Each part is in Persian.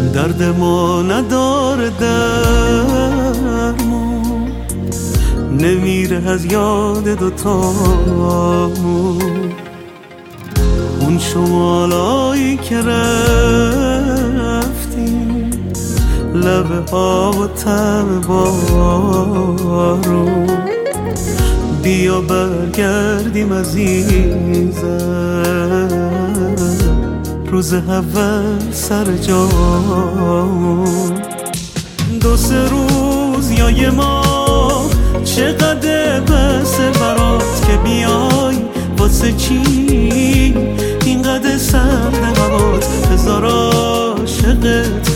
درد ما نداره درمون، نمیره از یاد دوتامون. اون شمالایی که رفتیم، لبه ها و طعم بارون، بیا برگردیم عزیزم، روز اول سر جامون. 2-3 روز یا یه ماه چقدر بسه برات که بیای، واسه چی اینقدر سرد هوات، بذار عاشقت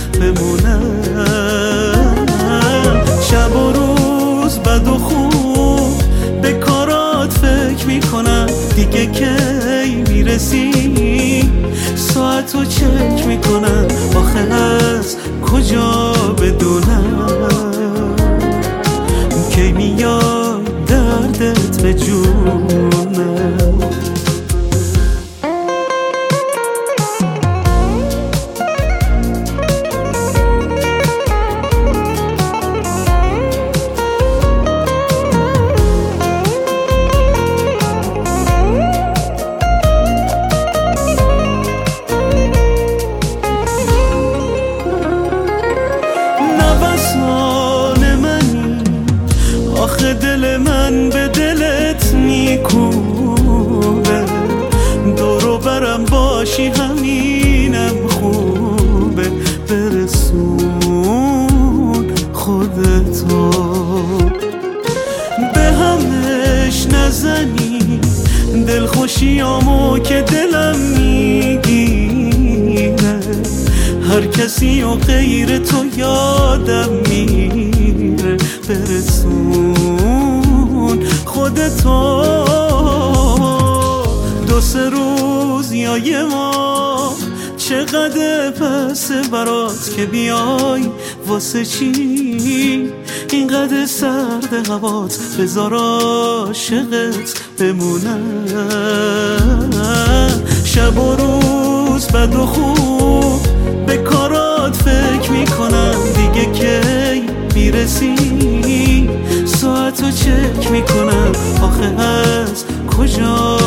بمونم. شب و روز بد و خوب به کارات فکر میکنم، دیگه کی میرسی ساعتو چک میکنم، آخه از کجا بدونم کی میاد دردت به جونم. آخه دل من به دلت میکوبه، دورو برم باشی همینم خوبه. برسون خودتو به همش نزنی، دلخوشیامو که دلم میگیره، هر کسی و غیر تو یادم میره. برسون خودتو 2-3 روز یا یه ماه چقدر پسه برات که بیای، واسه چی اینقدر سرد هوات، بذار عاشقت بمونم. شب و روز بد و خوب به کارات فکر میکنم، دیگه کی میرسی ساعتو چک میکنم، آخه از کجا